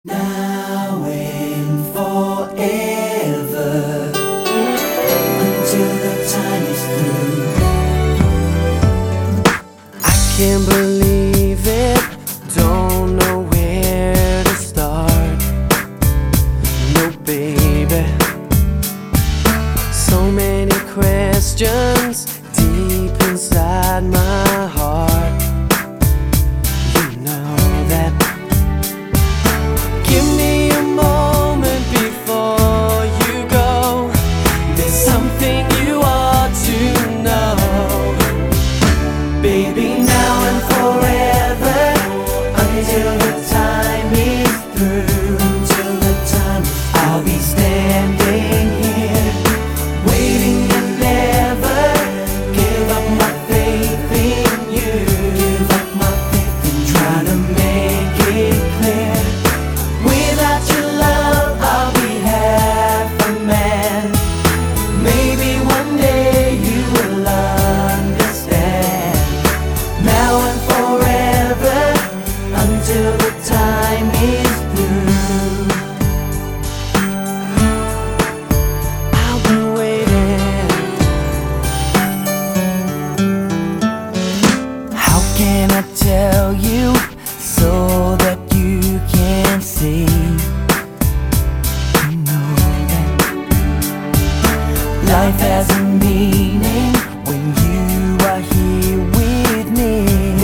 Now and forever, until the time is through. I can't believe it, don't know where to start. No, baby, so many questions deep inside my heart. You know that. Give me a moment before you go. There's something you ought to know, Baby, now and forever, until the time is through. Until the time is through, I'll be standing here, waiting and never give up my faith in you. Give up my faith in you. Trying to make it clear, without your love I'll be half a man. Maybe one day you will understand. Now and forever, until the time is through. I'll be waiting. How can I tell you so that you can see? You know that life has a meaning when you are here with me.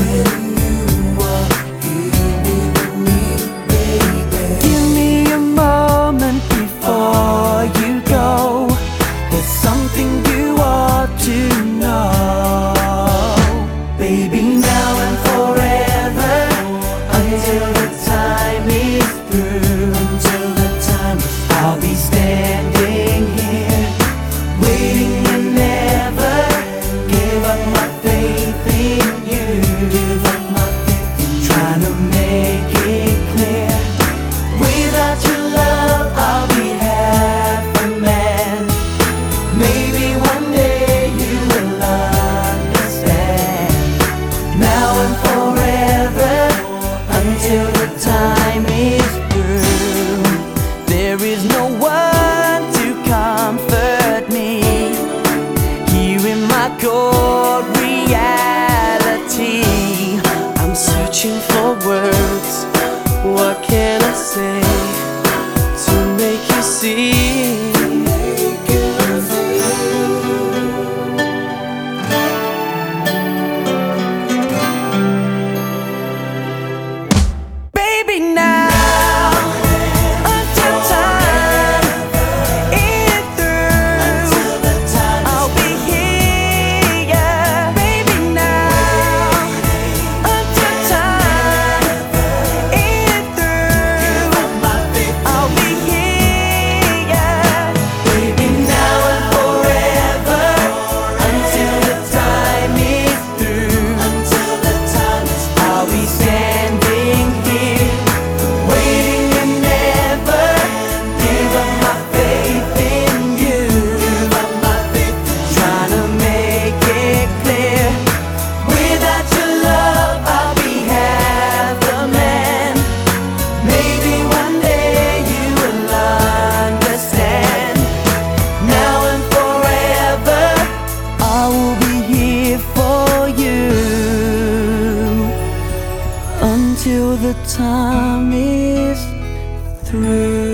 Give me a moment before you go. There's something you ought to know, Baby, now and forever, until the time is through. Until the time is through, I'll be standing here, waiting and never give up my faith in you. Give up my faith in you. Trying to make it clear, without your love I'll be half a man. Maybe one day you will understand. Now and forever, until the time is through. there is no one to comfort me here in my cold reality. I'm searching for words, what can I say to make you see? Baby, now until time is through, I'll be here. Baby, now until time is through, I'll be here. Baby, now and forever, until the time is through. Until the time is through, I'll be standing here, waiting and never give up my faith in you. Give up my faith in you. Trying to make it clear, without your love I'll be half a man. Maybe one day you will understand. Now and forever, I will be here for you until the time is through.